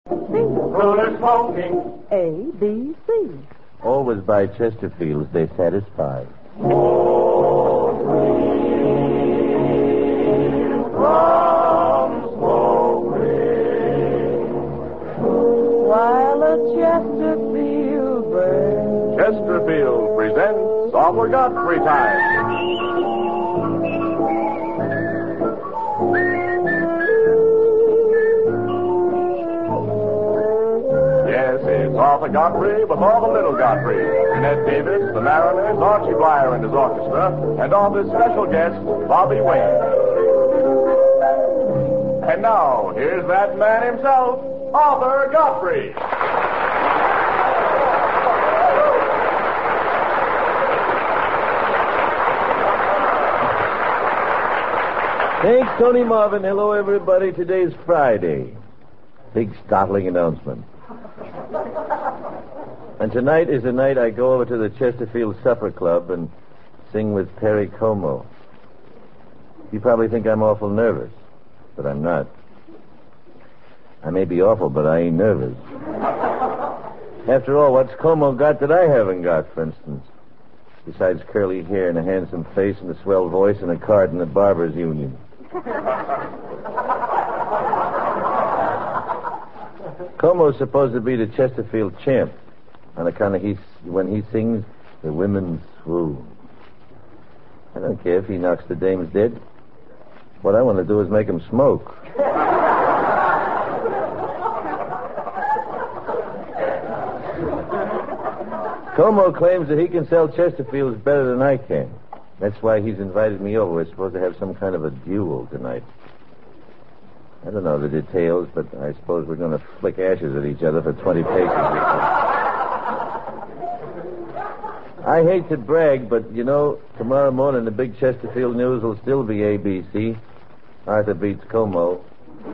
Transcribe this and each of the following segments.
Ruler smoking. A, B, C. Always buy Chesterfields. They satisfy. While a Chesterfield burns. Chesterfield presents Oliver Godfrey Time. Yes, it's Arthur Godfrey with all the little Godfreys. Ned Davis, the Mariners, Archie Blyer and his orchestra, and Arthur's special guest, Bobby Wayne. And now, here's that man himself, Arthur Godfrey. Thanks, Tony Marvin. Hello, everybody. Today's Friday. Big startling announcement. And tonight is the night I go over to the Chesterfield Supper Club and sing with Perry Como. You probably think I'm awful nervous, but I'm not. I may be awful, but I ain't nervous. After all, what's Como got that I haven't got, for instance? Besides curly hair and a handsome face and a swell voice and a card in the Barbers Union. Como's supposed to be the Chesterfield champ. On account of when he sings, the women swoon. I don't care if he knocks the dames dead. What I want to do is make them smoke. Como claims that he can sell Chesterfields better than I can. That's why he's invited me over. We're supposed to have some kind of a duel tonight. I don't know the details, but I suppose we're going to flick ashes at each other for 20 paces. I hate to brag, but, you know, tomorrow morning the big Chesterfield news will still be ABC. Arthur beats Como.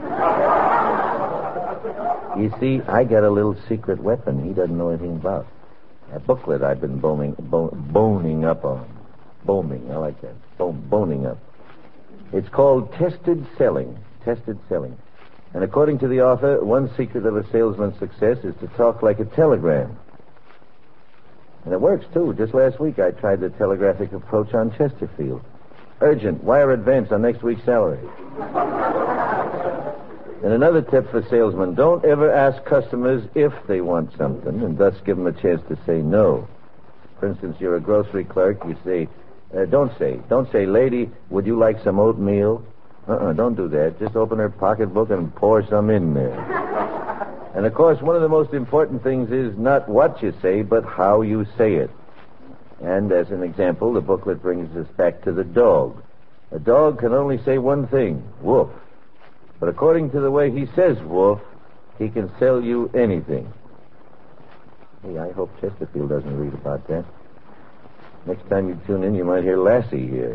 You see, I got a little secret weapon he doesn't know anything about. A booklet I've been boning up on. Boning, I like that. Boning up. It's called Tested Selling. Tested Selling. And according to the author, one secret of a salesman's success is to talk like a telegram. And it works, too. Just last week I tried the telegraphic approach on Chesterfield. Urgent, wire advance on next week's salary. And another tip for salesmen, don't ever ask customers if they want something, and thus give them a chance to say no. For instance, you're a grocery clerk, you say, don't say, lady, would you like some oatmeal? Don't do that. Just open her pocketbook and pour some in there. And, of course, one of the most important things is not what you say, but how you say it. And, as an example, the booklet brings us back to the dog. A dog can only say one thing, woof. But according to the way he says woof, he can sell you anything. Hey, I hope Chesterfield doesn't read about that. Next time you tune in, you might hear Lassie here.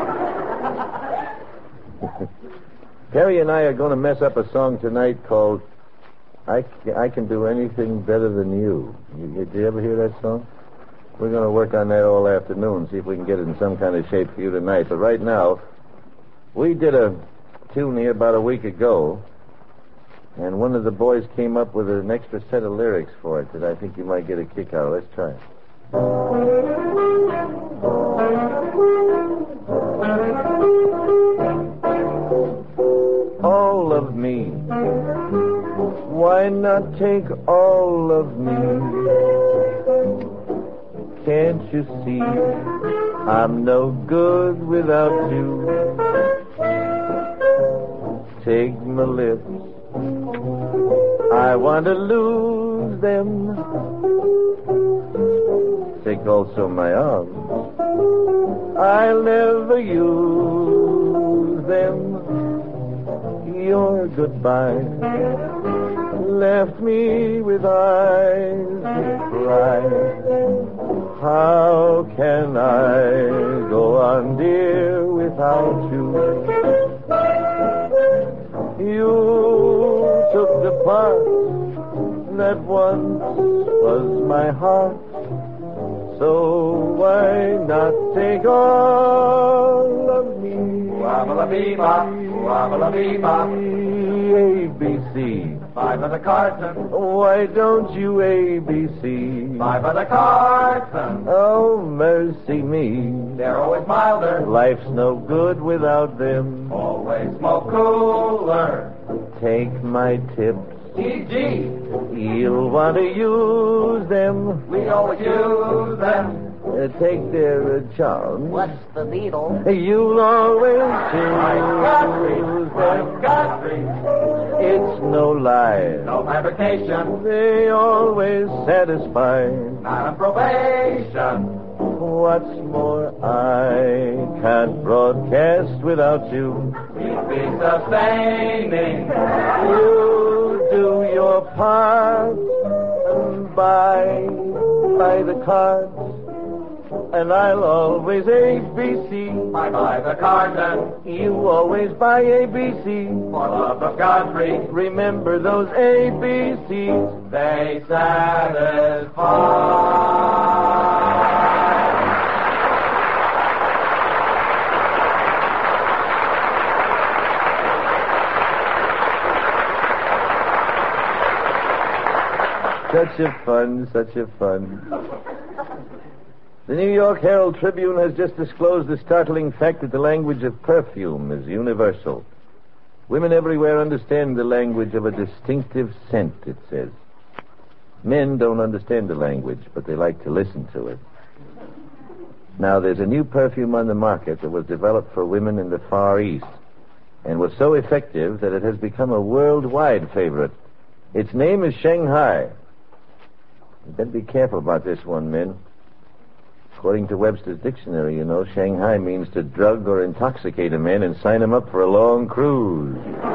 Perry and I are going to mess up a song tonight called I Can Do Anything Better Than You. Did you ever hear that song? We're going to work on that all afternoon, see if we can get it in some kind of shape for you tonight. But right now, we did a tune here about a week ago, and one of the boys came up with an extra set of lyrics for it that I think you might get a kick out of. Let's try it. All of me. Why not take all of me? Can't you see I'm no good without you? Take my lips, I want to lose them. Take also my arms, I'll never use them. Your goodbye left me with eyes dry. How can I go on, dear, without you? You took the part that once was my heart, so why not take all of me? Wabba-la-bee-bop, wabba-la-bee-bop. ABC. Buy by the carton. Why don't you ABC? Buy by the carton. Oh, mercy me. They're always milder. Life's no good without them. Always smoke cooler. Take my tips. E.G. You'll want to use them. We always use them. Take their charms. What's the needle? You'll always Godfrey. choose them. Godfrey. It's no lie. No fabrication. They always satisfy. Not on probation. What's more, I can't broadcast without you. We'd be sustaining. You do your part and buy the cards, and I'll always ABC. Buy by the carton. You always buy ABC. For love of Godfrey. Remember those ABCs. They satisfy. Such a fun. The New York Herald Tribune has just disclosed the startling fact that the language of perfume is universal. Women everywhere understand the language of a distinctive scent, it says. Men don't understand the language, but they like to listen to it. Now, there's a new perfume on the market that was developed for women in the Far East and was so effective that it has become a worldwide favorite. Its name is Shanghai. You better be careful about this one, men. According to Webster's dictionary, you know, Shanghai means to drug or intoxicate a man and sign him up for a long cruise.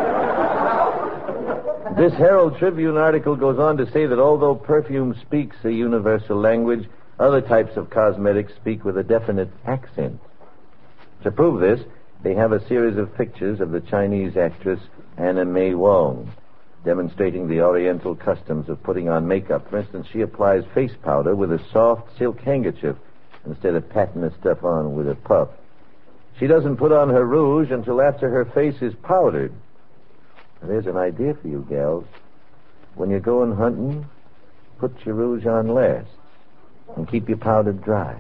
This Herald Tribune article goes on to say that although perfume speaks a universal language, other types of cosmetics speak with a definite accent. To prove this, they have a series of pictures of the Chinese actress Anna May Wong, demonstrating the oriental customs of putting on makeup. For instance, she applies face powder with a soft silk handkerchief instead of patting the stuff on with a puff. She doesn't put on her rouge until after her face is powdered. Now, there's an idea for you, gals. When you're going hunting, put your rouge on last and keep your powder dry.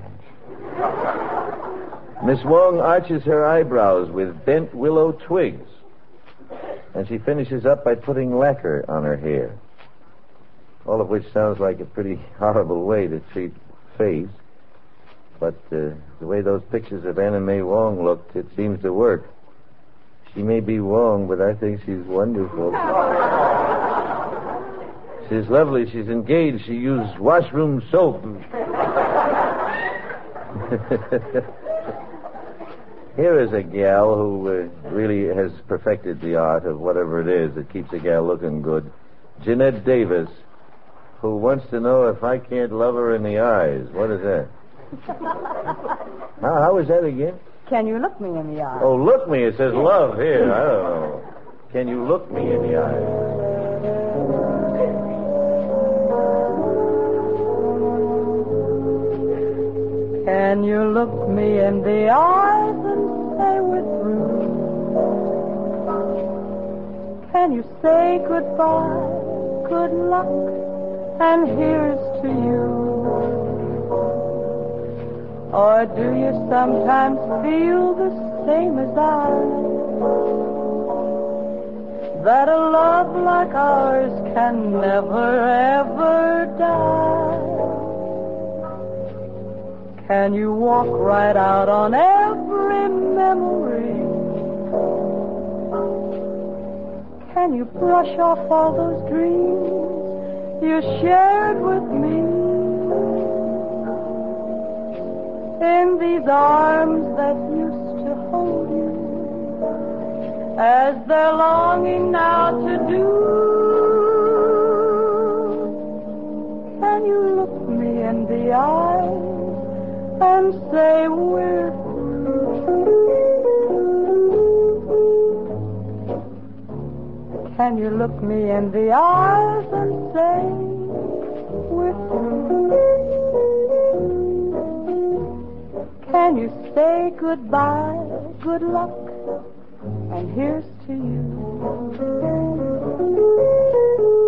Miss Wong arches her eyebrows with bent willow twigs, and she finishes up by putting lacquer on her hair. All of which sounds like a pretty horrible way to treat face. But the way those pictures of Anna May Wong looked, it seems to work. She may be Wong, but I think she's wonderful. She's lovely. She's engaged. She used washroom soap. Here is a gal who really has perfected the art of whatever it is that keeps a gal looking good. Jeanette Davis, who wants to know if I can't love her in the eyes. What is that? How is that again? Can you look me in the eye? Oh, look me. It says love here. I don't know. Can you look me in the eyes? Can you look me in the eyes and say we're through? Can you say goodbye, good luck, and here's to you? Or do you sometimes feel the same as I? That a love like ours can never, ever die? Can you walk right out on every memory? Can you brush off all those dreams you shared with me? In these arms that used to hold you, as they're longing now to do. Can you look me in the eyes and say we're through? Can you look me in the eyes and say we're through? Can you say goodbye, good luck, and here's to you?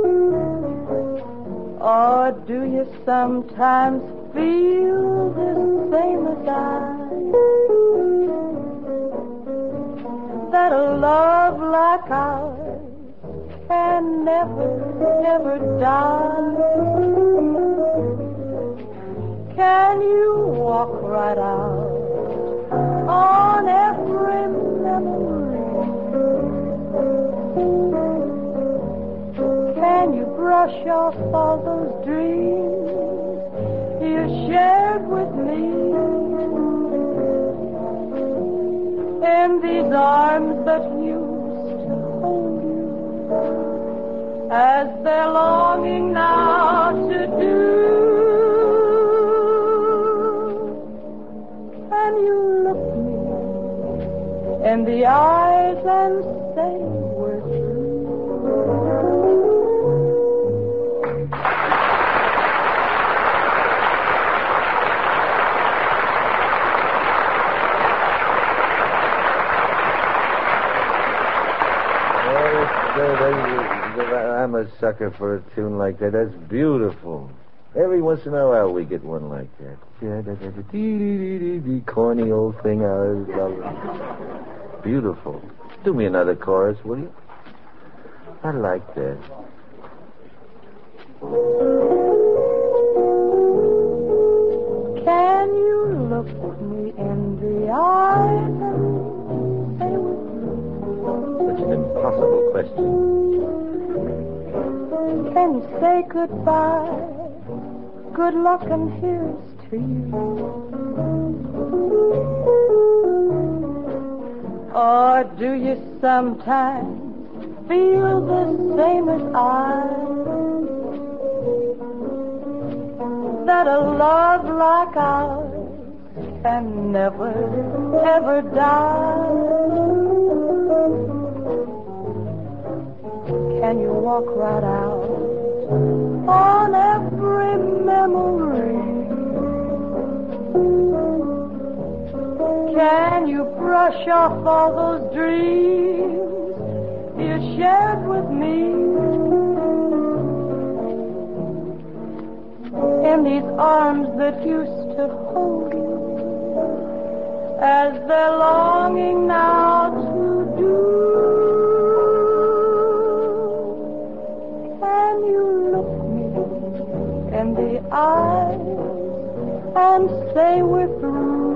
Or do you sometimes feel the same as I? That a love like ours can never die? Can you walk right out on every memory? Can you brush off all those dreams you shared with me? In these arms that used to hold you, as they're longing now to do. And you look me in the eyes and say we're through. I'm a sucker for a tune like that. That's beautiful. Every once in a while we get one like that. Corny old thing. I always love it. Beautiful. Do me another chorus, will you? I like that. Can you look me in the eyes and say we're through? Such an impossible question. Can you say goodbye? Good luck and here's to you. Or do you sometimes feel the same as I? That a love like ours can never die? Can you walk right out on every memory? Can you brush off all those dreams you shared with me? In these arms that used to hold you, as they're longing now to do. In the eyes and say we're through.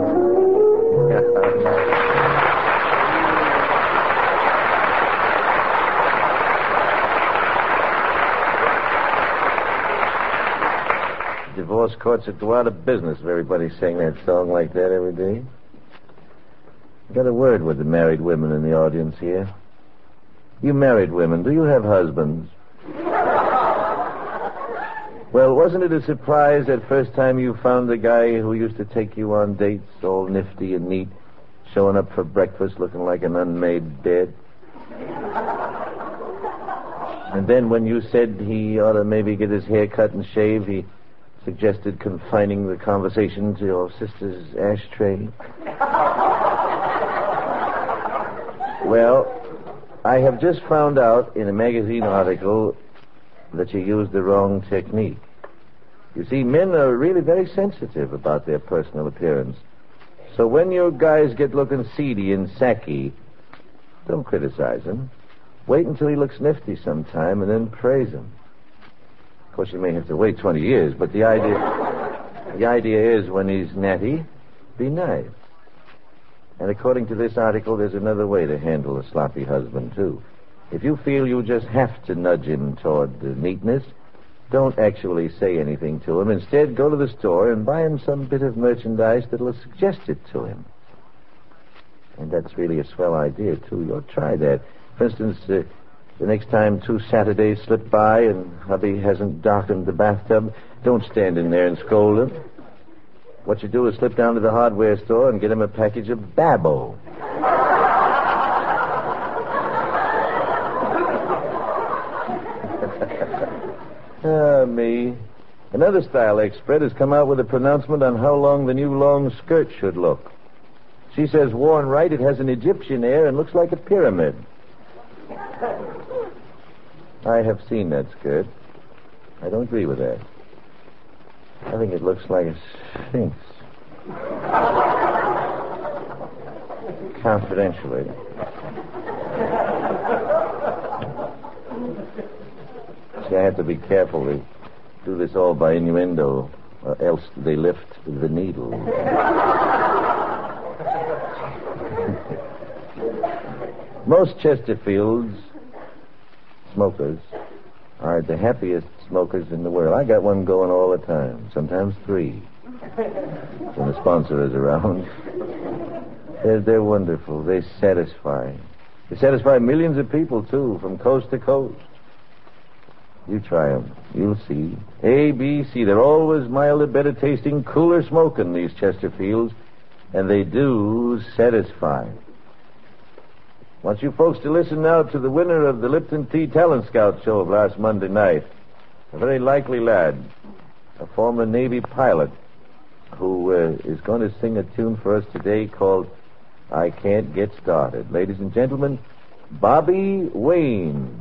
Divorce courts would go out of business if everybody sang that song like that every day. Got a word with the married women in the audience here. You married women, do you have husbands? Well, wasn't it a surprise that first time you found the guy who used to take you on dates, all nifty and neat, showing up for breakfast looking like an unmade bed? And then when you said he ought to maybe get his hair cut and shaved, he suggested confining the conversation to your sister's ashtray? Well, I have just found out in a magazine article that you used the wrong technique. You see, men are really very sensitive about their personal appearance. So when your guys get looking seedy and sacky, don't criticize him. Wait until he looks nifty sometime and then praise him. Of course, you may have to wait 20 years, but the idea is when he's natty, be nice. And according to this article, there's another way to handle a sloppy husband, too. If you feel you just have to nudge him toward neatness, don't actually say anything to him. Instead, go to the store and buy him some bit of merchandise that'll suggest it to him. And that's really a swell idea, too. You'll try that. For instance, the next time 2 Saturdays slip by and hubby hasn't darkened the bathtub, don't stand in there and scold him. What you do is slip down to the hardware store and get him a package of Babbo. Me. Another style expert has come out with a pronouncement on how long the new long skirt should look. She says, worn right, it has an Egyptian air and looks like a pyramid. I have seen that skirt. I don't agree with that. I think it looks like a sphinx. Confidentially. See, I have to be careful. They do this all by innuendo, or else they lift the needle. Most Chesterfields smokers are the happiest smokers in the world. I got one going all the time, sometimes 3, when the sponsor is around. They're wonderful. They satisfy. They satisfy millions of people, too, from coast to coast. You try them. You'll see. A, B, C. They're always milder, better tasting, cooler smoking, these Chesterfields. And they do satisfy. I want you folks to listen now to the winner of the Lipton Tea Talent Scout show of last Monday night. A very likely lad, a former Navy pilot, who is going to sing a tune for us today called I Can't Get Started. Ladies and gentlemen, Bobby Wayne.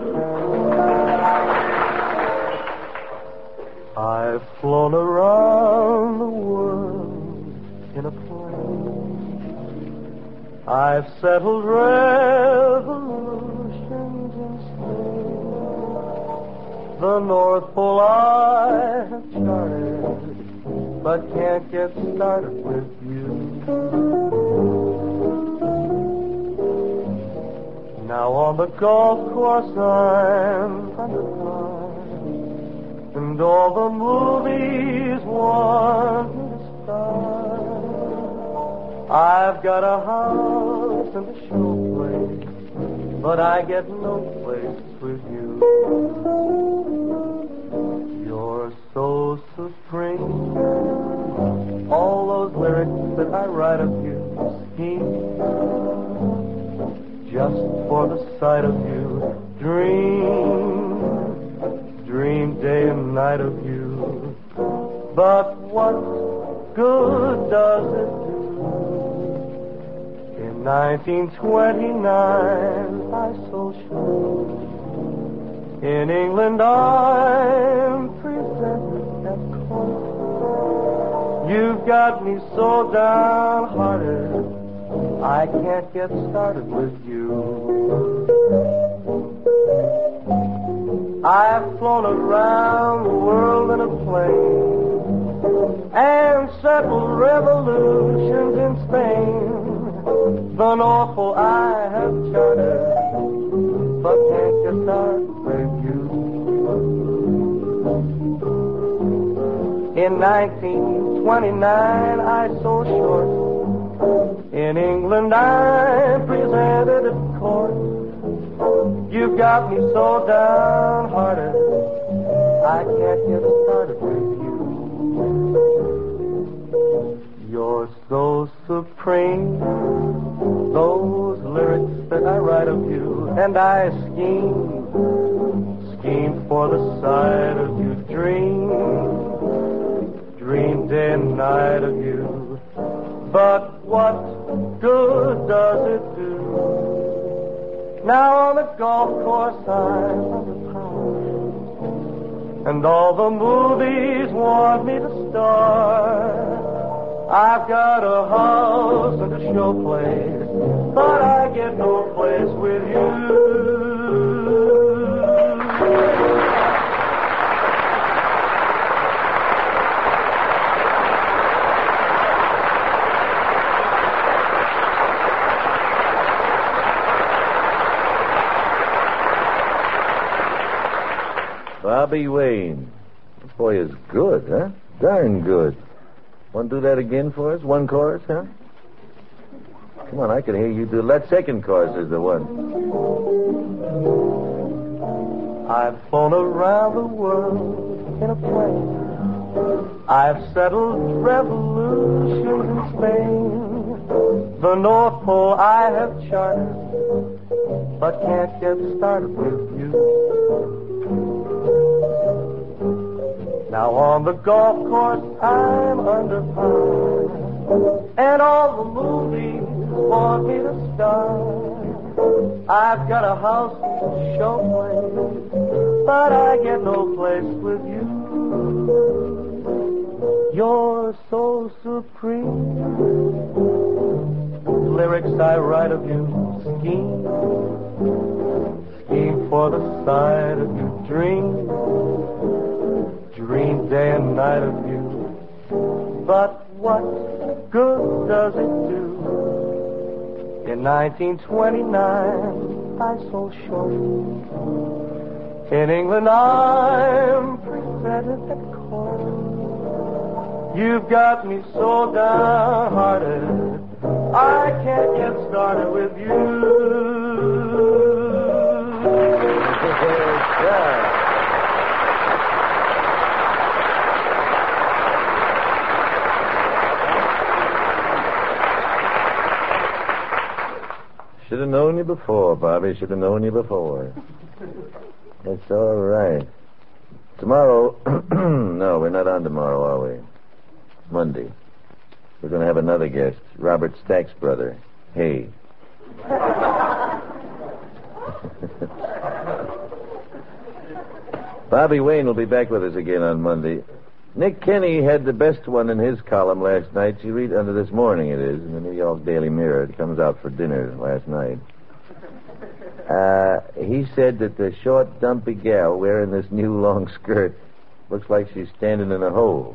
I've flown around the world in a plane. I've settled revolutions in Spain. The North Pole I have charted, but can't get started with you. Now on the golf course I'm under par, and all the movies want me to star. I've got a house and a show place, but I get no place with you. You're so supreme. All those lyrics that I write of you scheme just for the sight of you. Dream day and night of you. But what good does it do? In 1929, I so sure. In England, I'm presented at court. You've got me so downhearted, I can't get started with you. I've flown around the world in a plane and settled revolutions in Spain. The North Pole I have charted, but can't get started with you. In 1929 I sold short. In England I'm presented at court. You've got me so downhearted, I can't get started with you. You're so supreme. Those lyrics that I write of you, and I scheme for the sight of you. Dream day and night of you. But what good does it do? Now on the golf course I'm under par, and all the movies want me to star. I've got a house and a show place, but I get no place with you. Bobby Wayne. This boy is good, huh? Darn good. Want to do that again for us? One chorus, huh? Come on, I can hear you do. That second chorus is the one. I've flown around the world in a plane. I've settled revolutions in Spain. The North Pole I have charted, but can't get started with you. Now on the golf course I'm under par, and all the movies want me to star. I've got a house showplace, but I get no place with you. You're so supreme. Lyrics I write of you, scheme for the sight of you, dream day and night of you. But what good does it do? In 1929, I sold show. In England, I'm presented at court. You've got me so downhearted, I can't get started with you. Should have known you before, Bobby. Should have known you before. That's all right. Tomorrow, no, we're not on tomorrow, are we? Monday. We're going to have another guest, Robert Stack's brother, Hay. Bobby Wayne will be back with us again on Monday. Nick Kenny had the best one in his column last night. You read under this morning, it is, in the New York Daily Mirror. It comes out for dinner last night. He said that the short, dumpy gal wearing this new long skirt looks like she's standing in a hole.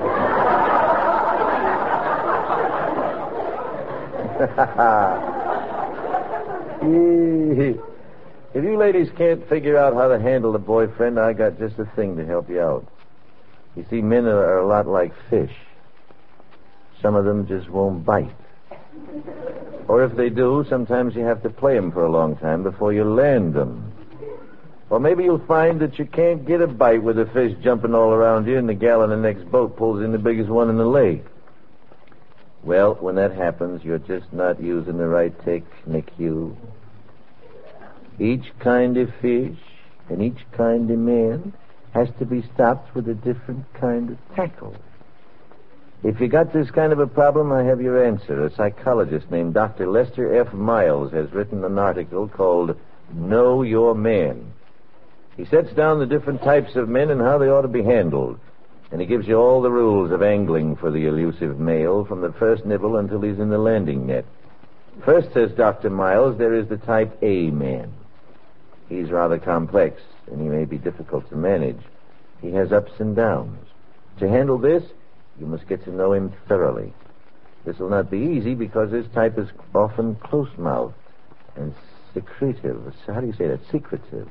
If you ladies can't figure out how to handle a boyfriend, I got just a thing to help you out. You see, men are a lot like fish. Some of them just won't bite. Or if they do, sometimes you have to play them for a long time before you land them. Or maybe you'll find that you can't get a bite with a fish jumping all around you and the gal in the next boat pulls in the biggest one in the lake. Well, when that happens, you're just not using the right technique, you. Each kind of fish and each kind of man has to be stopped with a different kind of tackle. If you got this kind of a problem, I have your answer. A psychologist named Dr. Lester F. Miles has written an article called Know Your Man. He sets down the different types of men and how they ought to be handled. And he gives you all the rules of angling for the elusive male from the first nibble until he's in the landing net. First, says Dr. Miles, there is the type A man. He's rather complex, and he may be difficult to manage. He has ups and downs. To handle this, you must get to know him thoroughly. This will not be easy because this type is often close-mouthed and secretive. How do you say that? Secretive.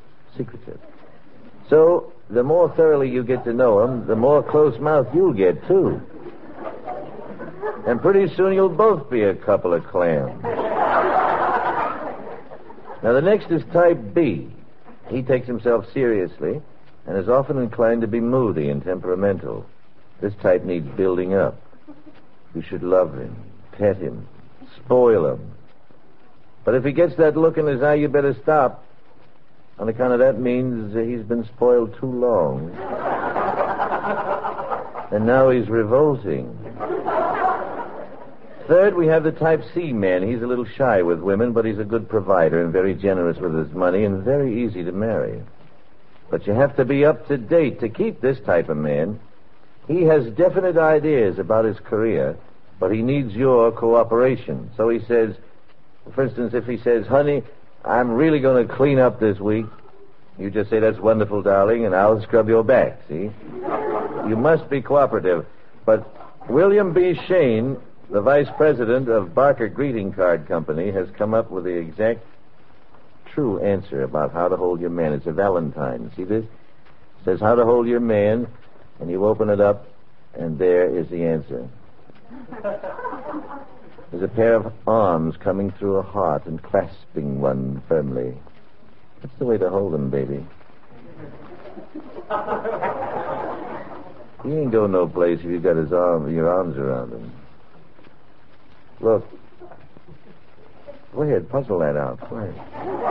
So, the more thoroughly you get to know him, the more close-mouthed you'll get, too. And pretty soon you'll both be a couple of clams. Now, the next is type B. He takes himself seriously and is often inclined to be moody and temperamental. This type needs building up. You should love him, pet him, spoil him. But if he gets that look in his eye, you better stop. On account of that means he's been spoiled too long. And now he's revolting. Third, we have the type C man. He's a little shy with women, but he's a good provider and very generous with his money and very easy to marry. But you have to be up to date to keep this type of man. He has definite ideas about his career, but he needs your cooperation. So he says, for instance, if he says, honey, I'm really going to clean up this week, you just say, that's wonderful, darling, and I'll scrub your back, see? You must be cooperative. But William B. Shane, the vice president of Barker Greeting Card Company, has come up with the exact true answer about how to hold your man. It's a Valentine. See this? It says how to hold your man, and you open it up, and there is the answer. There's a pair of arms coming through a heart and clasping one firmly. That's the way to hold him, baby. He ain't going no place if you've got your arms around him. Look. Go ahead, puzzle that out. Go ahead.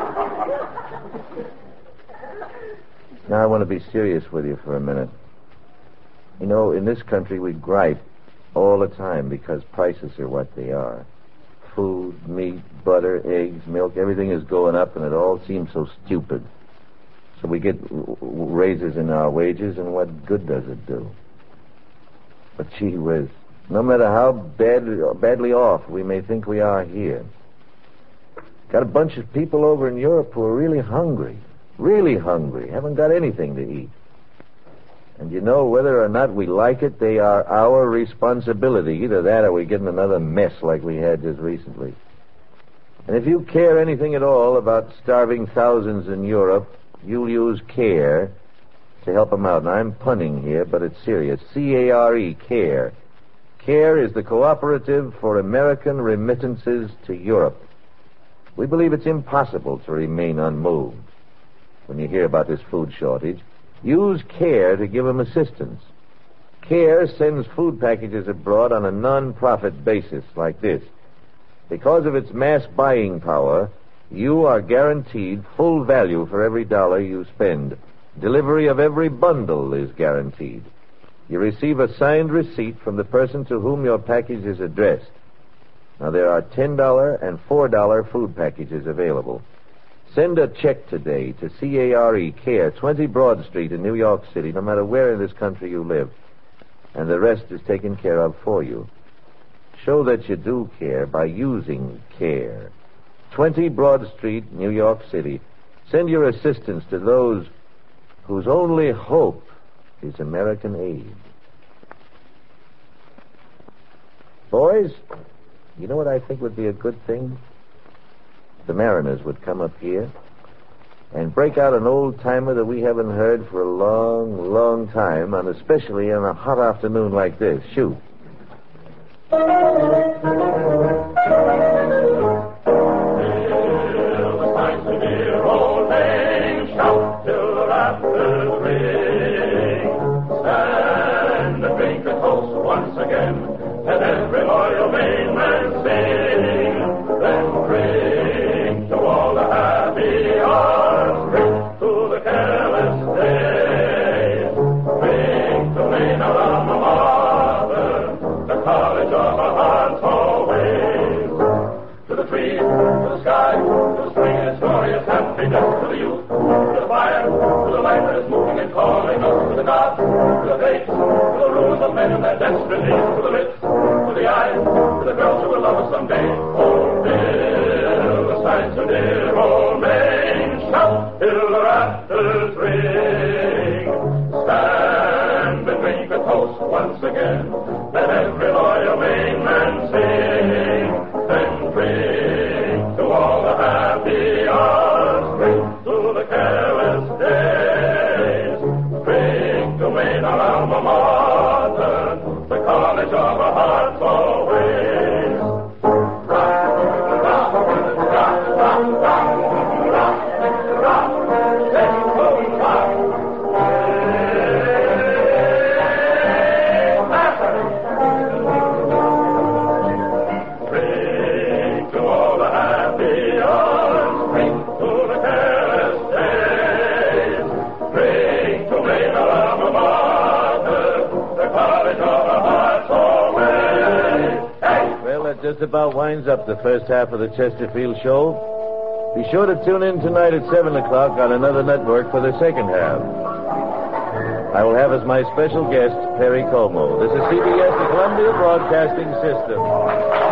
Now I want to be serious with you for a minute. You know, in this country we gripe all the time because prices are what they are. food, meat, butter, eggs, milk, everything is going up, and it all seems so stupid. So we get raises in our wages, and what good does it do? But gee whiz, no matter how badly off we may think we are here, got a bunch of people over in Europe who are really hungry, haven't got anything to eat. And you know, whether or not we like it, they are our responsibility. Either that or we get in another mess like we had just recently. And if you care anything at all about starving thousands in Europe, you'll use CARE to help them out. And I'm punning here, but it's serious. C-A-R-E, CARE. CARE is the Cooperative for American Remittances to Europe. We believe it's impossible to remain unmoved when you hear about this food shortage. Use CARE to give them assistance. CARE sends food packages abroad on a non-profit basis like this. Because of its mass buying power, you are guaranteed full value for every dollar you spend. Delivery of every bundle is guaranteed. You receive a signed receipt from the person to whom your package is addressed. Now, there are $10 and $4 food packages available. Send a check today to CARE, CARE, 20 Broad Street in New York City, no matter where in this country you live. And the rest is taken care of for you. Show that you do care by using CARE. 20 Broad Street, New York City. Send your assistance to those whose only hope is American aid. Boys, you know what I think would be a good thing? The Mariners would come up here and break out an old-timer that we haven't heard for a long, long time, and especially on a hot afternoon like this. Shoot. Once again, and every loyal Maine man sing, then drink to all the happy hours, drink to the careless days, drink to Maine, our alma mater, the college of our hearts always, to the trees, to the sky, to the spring and its glorious happiness, to the youth, to the fire, to the light that is moving and calling us, to the gods, to the fates, to the rules of men and their destinies, to the lips, to the eyes, to the girls who will love us someday. Oh, Bill, the sights of dear old Maine, shout till the rafters ring. Stand and drink a toast once again, let every loyal Maine man sing. Then drink to all the happy hours, drink to the careless days, drink to Maine, our alma mater, the college of our hearts always. Rock, rock, rock, rock, rock, rock, rock, let's go rock. Drink to all the happy hours, drink to the careless days, drink to Maine, our alma mater, the college of our hearts always. Hey! Well, that just about winds up the first half of the Chesterfield show. Be sure to tune in tonight at 7 o'clock on another network for the second half. I will have as my special guest, Perry Como. This is CBS, the Columbia Broadcasting System.